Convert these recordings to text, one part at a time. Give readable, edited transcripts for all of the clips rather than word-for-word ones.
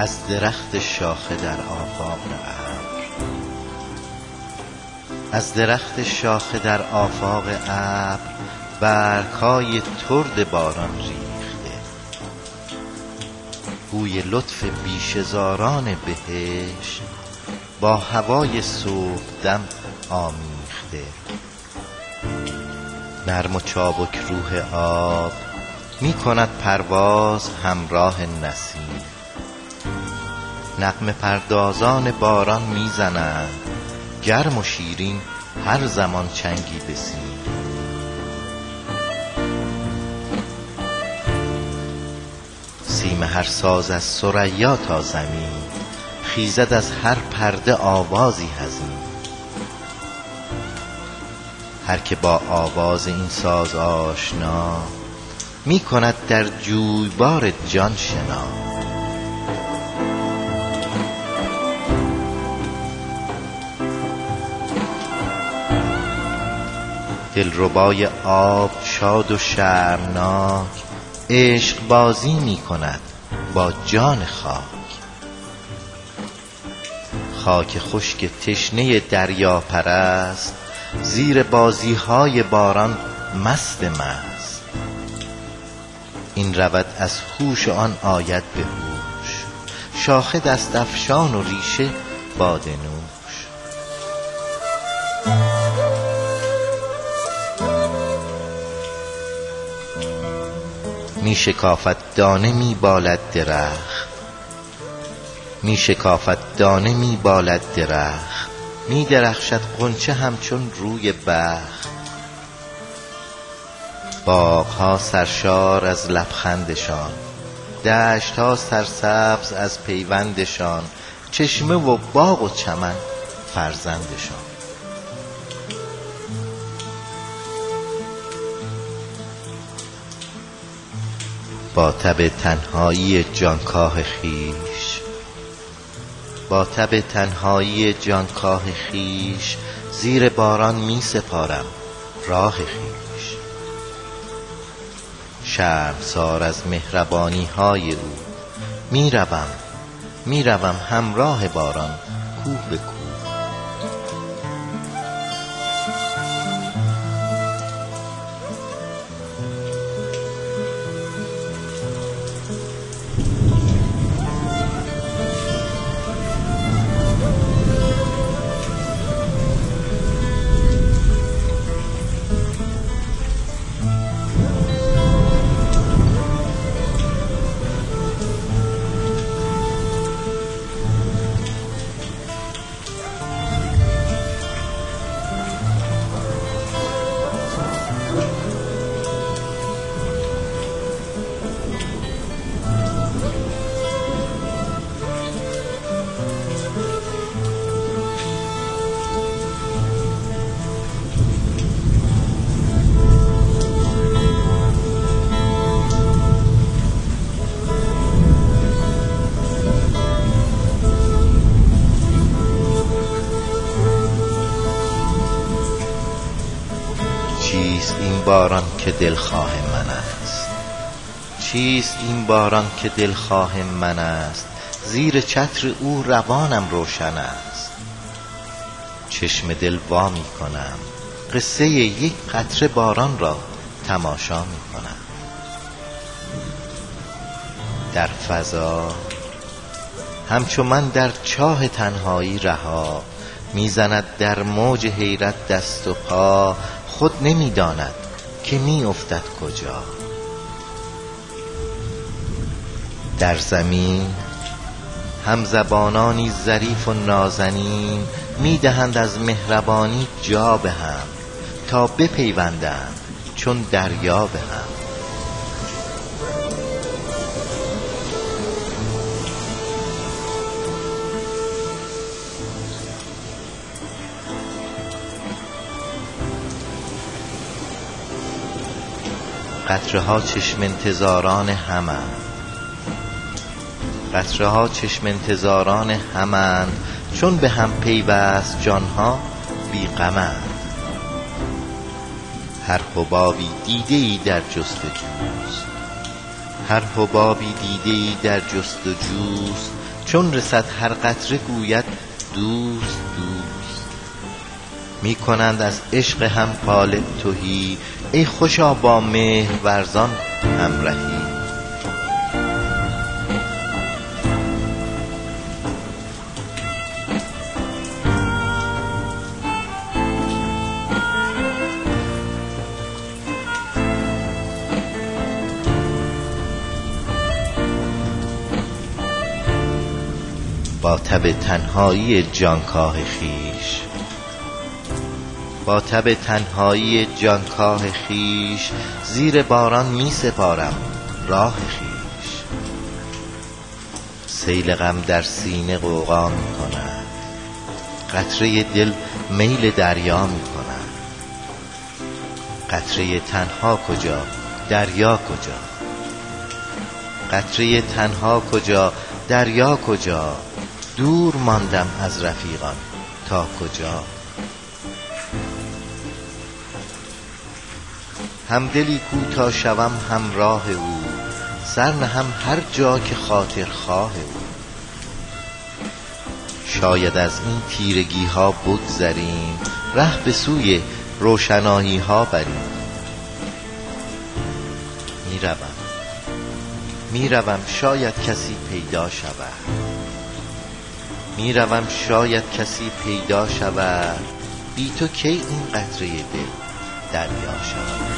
از درخت شاخه در آفاق ابر، از درخت شاخه در آفاق ابر برگ‌های ترد باران ریخته، بوی لطف بیشه‌زاران بهشت با هوای صبحدم آمیخته. نرم و چابک روح آب می کند پرواز همراه نسیم، نغمه پردازان باران می زنند گرم و شیرین هر زمان چنگی به سیم. سیم هر ساز از ثریا تا زمین، خیزد از هر پرده آوازی حزین. هر که با آواز این ساز آشنا، می کند در جویبار جان شنا. دلربای آب شاد و شرمناک، عشق بازی می کند با جان خاک. خاک خشک تشنه دریا پرست، زیر بازیهای باران مست مست. این رود از هوش و آن آید به هوش، شاخه دست افشان و ریشه باده نوش. می شکافد دانه می بالد درخت، می شکافد دانه می بالد درخت. می درخشد غنچه همچون روی بخت. باغها سرشار از لبخندشان، دشتها سرسبز از پیوندشان. چشمه و باغ و چمن فرزندشان. با تب تنهایی جانکاه خویش، با تب تنهایی جانکاه خویش، زیر باران می سپارم راه خویش. شرمسار از مهربانی های او، می روم همراه باران کوه به کوه. چیست این باران که دلخواه من است؟ چیست این باران که دلخواه من است؟ زیر چتر او روانم روشن است. چشم دل وا می کنم، قصه یک قطره باران را تماشا می کنم. در فضا همچو من در چاه تنهایی رها، میزند در موج حیرت دست و پا. خود نمی داند که می افتد کجا. در زمین همزبانانی ظریف و نازنین، می دهند از مهربانی جا به هم، تا بپیوندند چون دریا به هم. قطره ها چشم انتظاران همند، قطره ها چشم انتظاران همند. چون به هم پیوست جانها بی غمند. هر حبابی دیده‌ای در جستجوست، هر حبابی دیده‌ای در جستجوست. چون رسد هر قطره گوید دوست دوست. می کنند از عشق هم قالب تهی، ای خوشا با مهر ورزان همرهی. با تب تنهایی جانکاه خویش، با تب تنهایی جانکاه خویش، زیر باران می سپارم راه خویش. سیل غم در سینه غوغا می کند، قطره دل میل دریا می کند. قطره تنها کجا دریا کجا، قطره تنها کجا دریا کجا، دور ماندم از رفیقان تا کجا. همدلی کو تا شوم همراه او، سر نهم هر جا که خاطر خواه او. شاید از این تیرگی ها بگذریم، ره به سوی روشنایی ها بریم. میروم شاید کسی پیدا شود، میروم شاید کسی پیدا شود، بی تو کی این قطره دل دریا شود.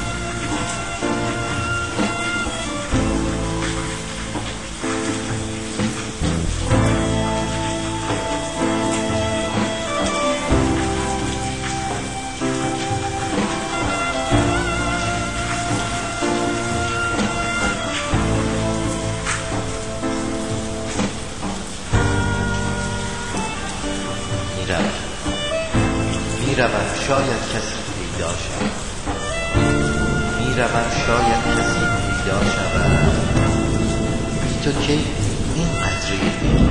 میروم شاید کسی پیدا شود، میروم شاید کسی پیدا شود، بی تو کی این قطره دل